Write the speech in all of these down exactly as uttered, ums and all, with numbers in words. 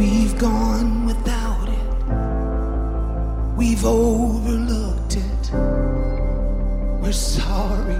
we've gone without it, we've overlooked it. We're sorry,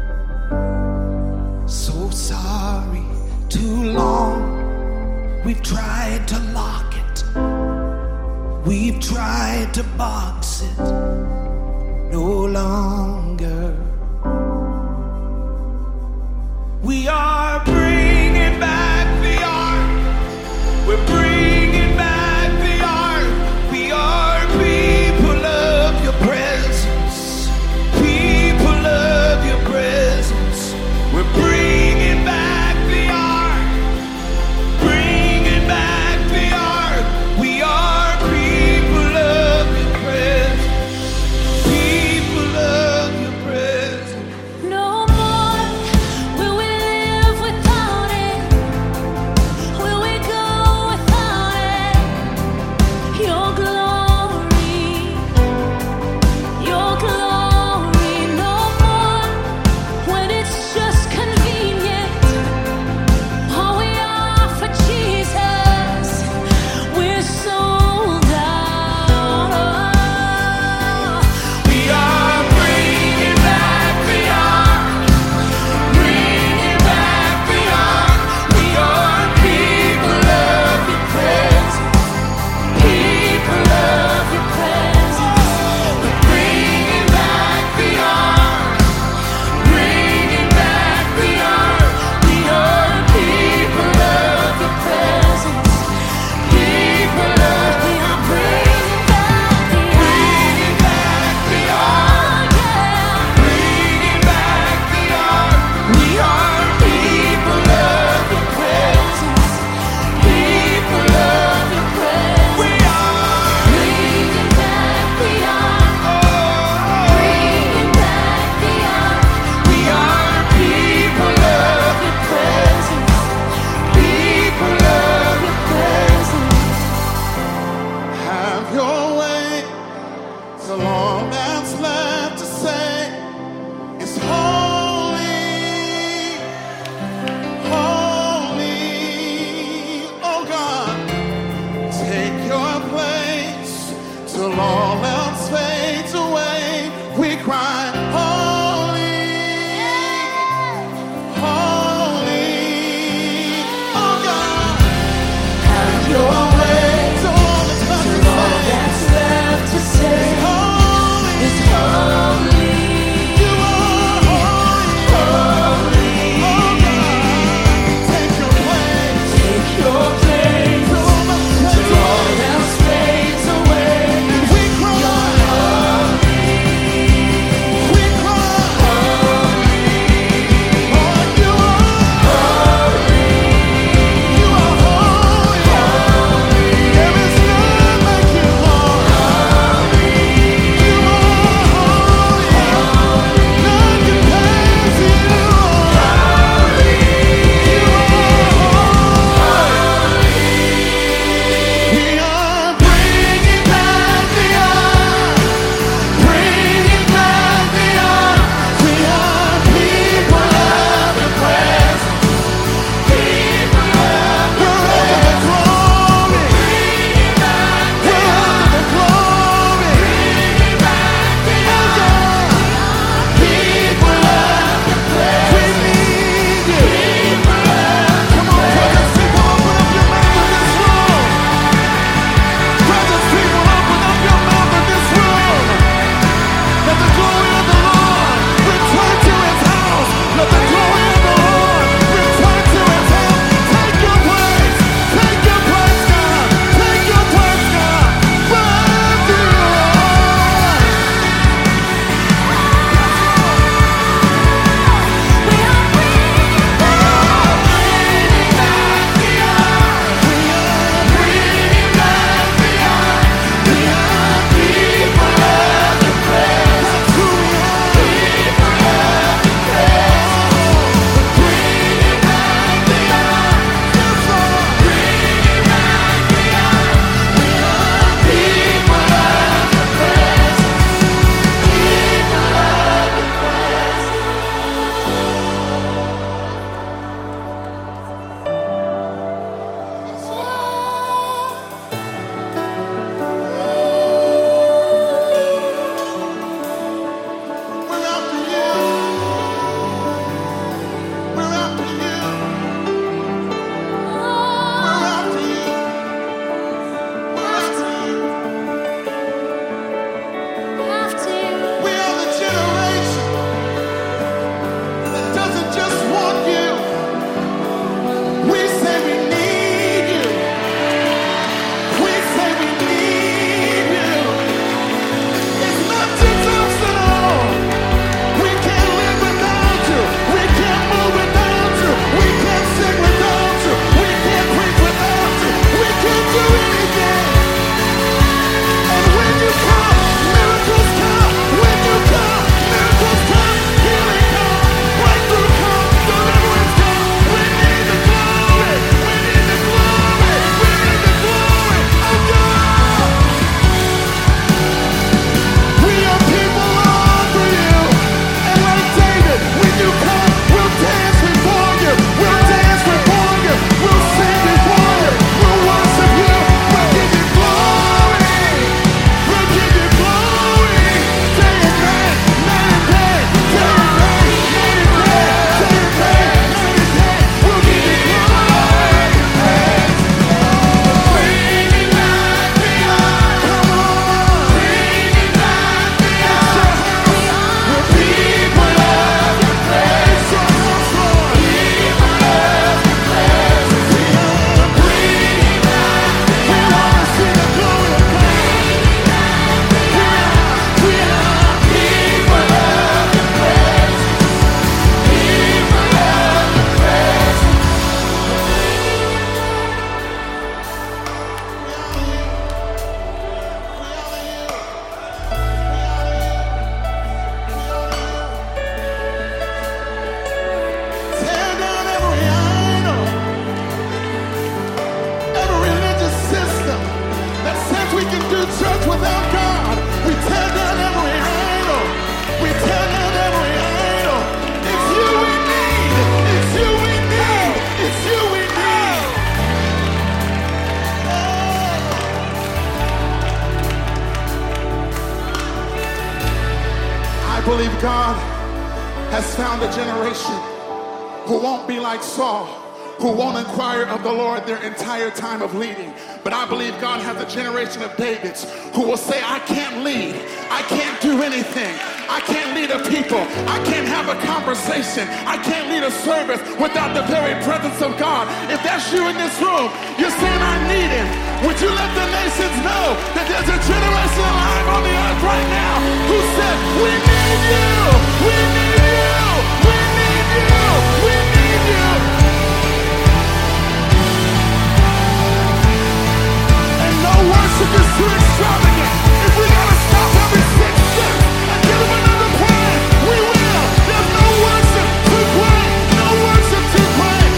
so sorry. Too long we've tried to lock it, we've tried to box it. No longer. We are bringing back the ark. We're bringing back the ark. We are people of your presence. People of your presence. We're bringing back the ark. Bringing back the ark. We are people of your presence. People of your presence. No more will we live without it. Will we go without it? Your glory, your glory. No more when it's just convenient. All we are for Jesus, we're sold out. We are bringing back the ark. Bringing back the ark. We are people of your presence. People of your presence. We're bringing back the ark. Bringing back the ark. We are people of your presence. People of we are bringing back the ark. Bringing back the ark. Bringing back the ark. We are people of your presence. People of your presence. We are bringing back the ark. Bringing back the ark. We are people of your presence. People of your presence. Have your way. So long that's left to say is holy, holy. Oh God, take your place till all else fades away. We cry, holy, holy. Oh God, have your way. So all that's left to All say that's left to say holy, is holy, you are holy. holy. Oh God, take your place. Take your place Till all else fades till all else fades away. away. We cry, believe God has found a generation who won't be like Saul, who won't inquire of the Lord their entire time of leading. But I believe God has a generation of Davids who will say, I can't lead. I can't do anything. I can't lead a people. I can't have a conversation. I can't lead a service without the very presence of God. If that's you in this room, you're saying, I need him. Would you let the nations know that there's a generation alive on the earth right now who said, we need you. We need you. We need you. We need you. No worship is too extravagant. If we gotta stop every six steps and give him another praise, we will. There's no worship too great. No worship too great.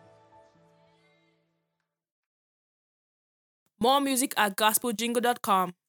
More music at gospel jingle dot com.